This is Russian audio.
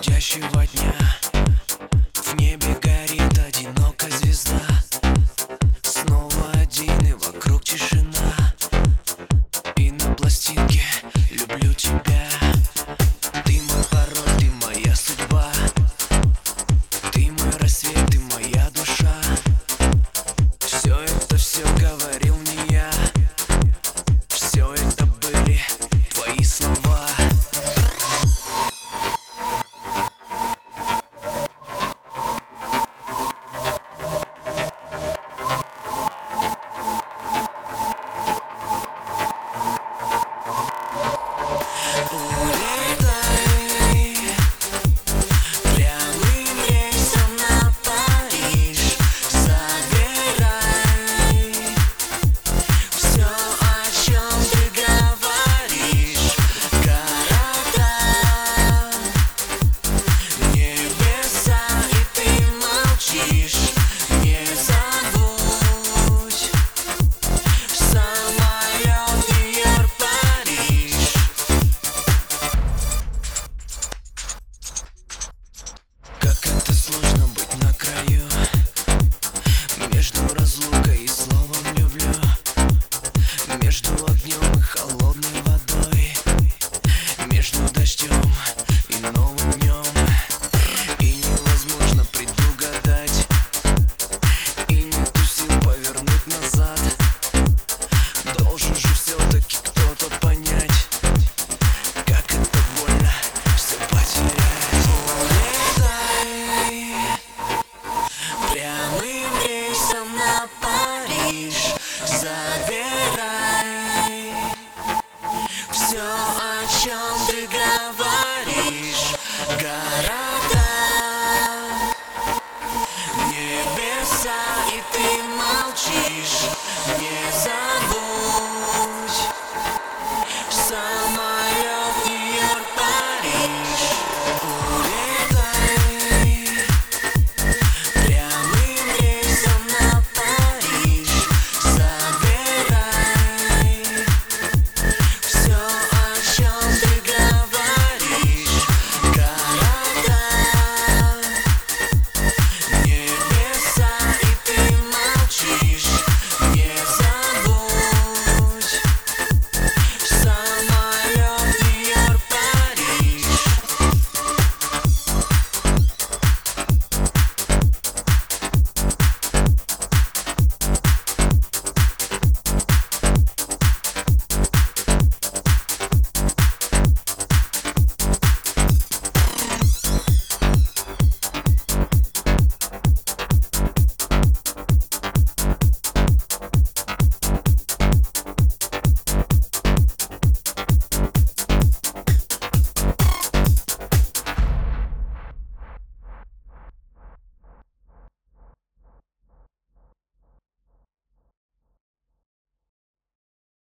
уходящего дня. В небе горит одинокая звезда. Снова один и вокруг тишина. И на пластинке люблю тебя. Ты мой пароль, ты моя судьба. Ты мой рассвет, ты моя душа. Все говорил не я. Все это были твои слова. Сложно быть на краю между разлукой и словом люблю, между огнем и холодной водой, между дождем и новым днем. И невозможно предугадать, и нету сил повернуть назад. Должен же все-таки кто-то понять, как это больно все потерять. Прямым рейсом на Париж забирай все, о чем ты говоришь.